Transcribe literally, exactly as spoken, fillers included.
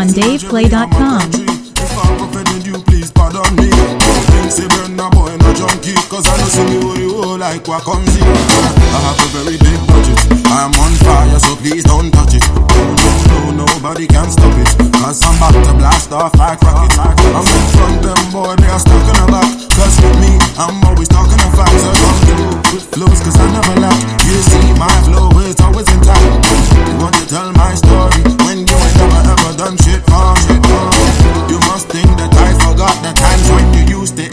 on dave play dot com. If I'm offending you, please pardon me. Think say Brenda boy no junkie, cause I know see me with you like Wakonzi. I have a very big budget, I'm on fire, so please don't touch it. No, no, nobody can stop it, cause I'm about to blast off like rocket. I'm in front them boy, they are stuck in the back. Cause with me, I'm always talking the facts. I come through with flows, cause I never lack. You see my flow is always intact. You want to tell my story when you ain't never ever done shit for me. You must think that I forgot the times when you used to